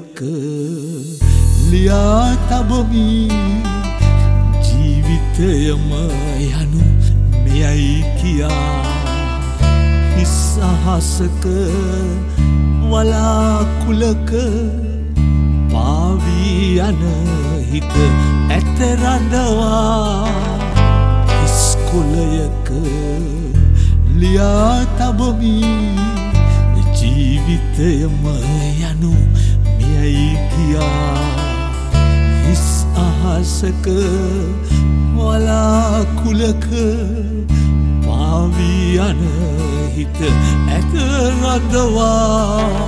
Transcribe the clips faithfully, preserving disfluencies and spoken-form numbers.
කුලයක ලියා තබමි ජීවිතයම යනු මෙයයි කියා හිස් අහසක වලාකුලක පාවී යන හිත ඇත රඳවා හිස් කුලයක ලියා තබමි ජීවිතයම යනු මෙයයි කියා හිස් අහසක වලාකුලක පාවී යන හිත ඇත රඳවා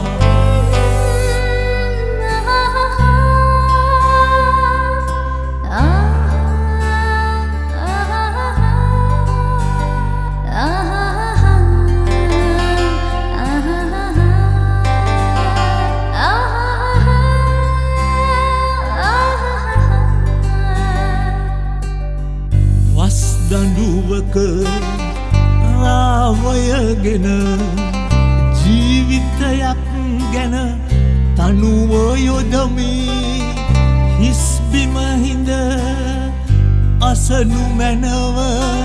දඬුවක රාවයගෙන ජීවිතයක් ගැන තනුව යොදමි හිස් බිම හිඳ අසනු මැනව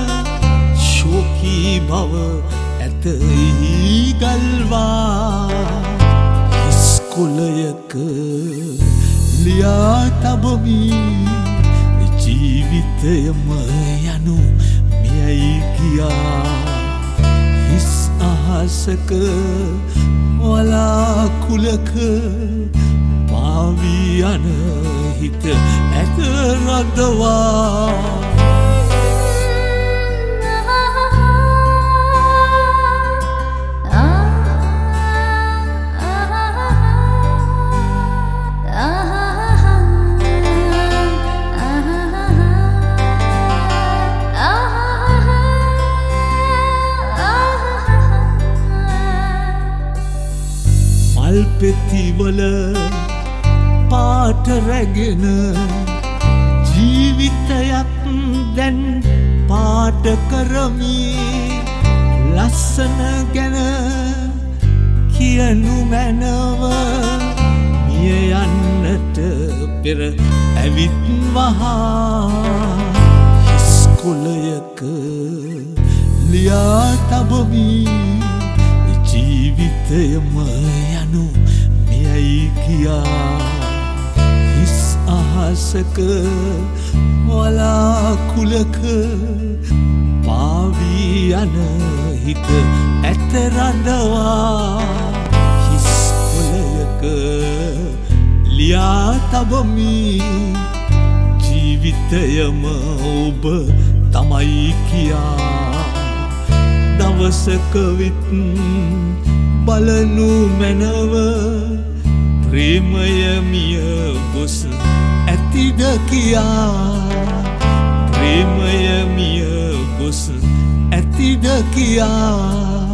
ශෝකී බව ඇත ගල්වා හිස් කුලයක ලියා තබමි ජීවිතයම යනු මෙයයි කියා හිස් අහසක වලාකුලක පාවී යන හිත ඇත රඳවා පෙතිවල පාට රැගෙන ජීවිතයක් දැන් පාට කරමි ලස්සන ගැන කියනු මැනව මිය යන්නට පෙර ඇවිත් වහා හිස් කුලයක ලියා තබමි ජීවිතයම යනු මෙයයි කියා හිස් අහසක වලාකුලක පාවී යන හිත ඇත රඳවා හිස් කුලයක ලියා තබමි ජීවිතයම ඔබ තමයි කියා දවසක විත් බලනු මැනව ප්‍රේමය මිය ගොස් ඇතිද කියා ප්‍රේමය මිය ගොස් ඇතිද කියා